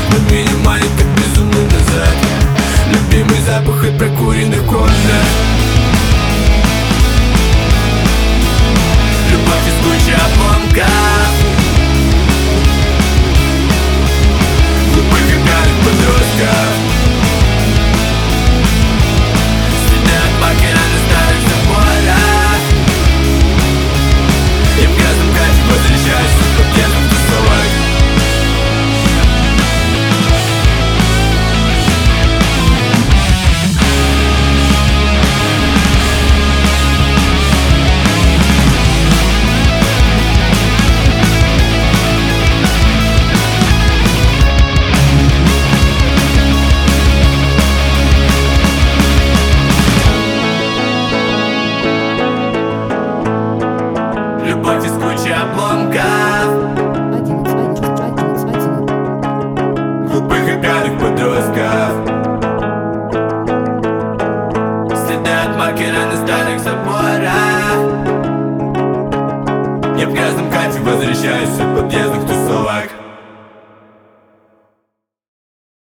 но меня манит как безумный назад. Любимый запах от прокуренных комнат. Любовь из кучи обломков, глупых и пьяных подростков. Следы от бакера на старых заборах. И в грязном кайфе возвращаюсь с пакетом тусовок. Любовь из кучи обломков, глупых и пьяных подростков. Следы от маркера на старых